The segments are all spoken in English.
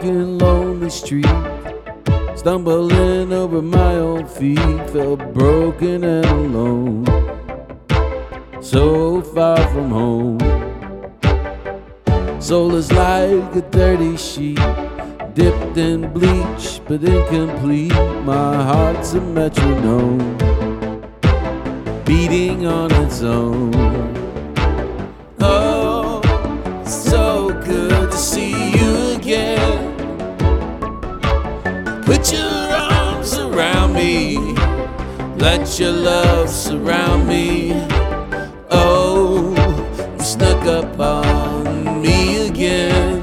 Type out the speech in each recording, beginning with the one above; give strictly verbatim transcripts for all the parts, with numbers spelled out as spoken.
walking lonely street, stumbling over my own feet, felt broken and alone, so far from home. Soul is like a dirty sheet, dipped in bleach but incomplete. My heart's a metronome, beating on its own. Oh, so good to see you again. Put your arms around me, let your love surround me. Oh, you snuck up on me again.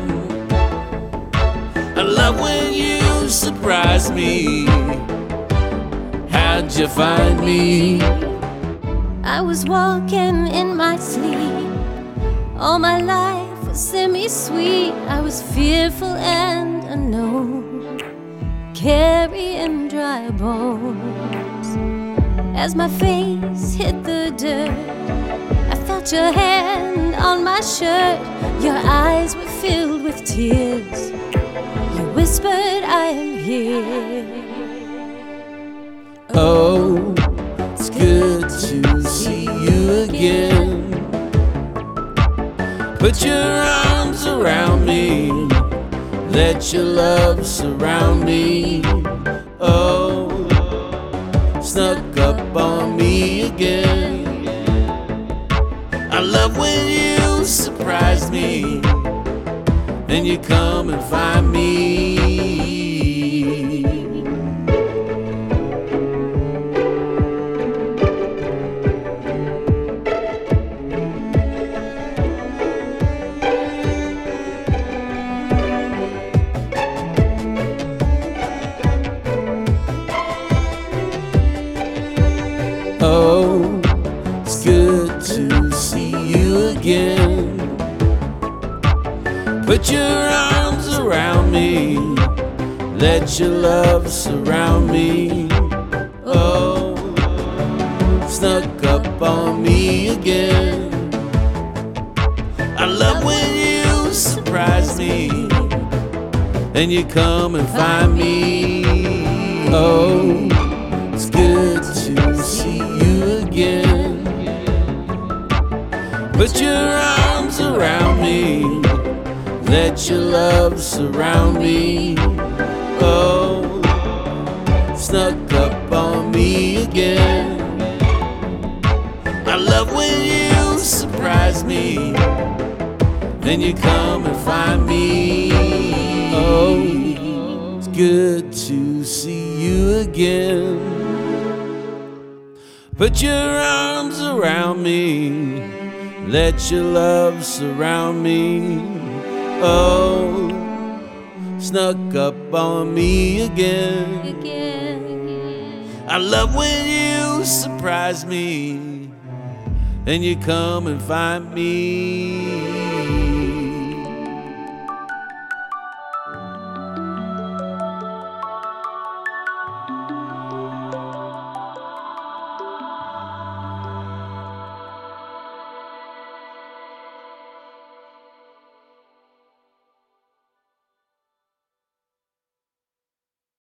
I love when you surprise me. How'd you find me? I was walking in my sleep. All my life was semi-sweet. I was fearful and unknown, carrying dry bones. As my face hit the dirt, I felt your hand on my shirt. Your eyes were filled with tears. You whispered, I am here. Oh, it's good to see you again. Put your arms around me, let your love surround me. Oh, snuck up on me again. I love when you surprise me, and you come and find me. Oh, it's good to see you again. Put your arms around me, let your love surround me. Oh, snuck up on me again. I love when you surprise me, and you come and find me. Oh, it's good to see you again. Put your arms around me, let your love surround me. Oh, snuck up on me again. I love when you surprise me, then you come and find me. Oh, it's good to see you again. Put your arms around me, let your love surround me. Oh, snuck up on me again. again. I love when you surprise me, and you come and find me.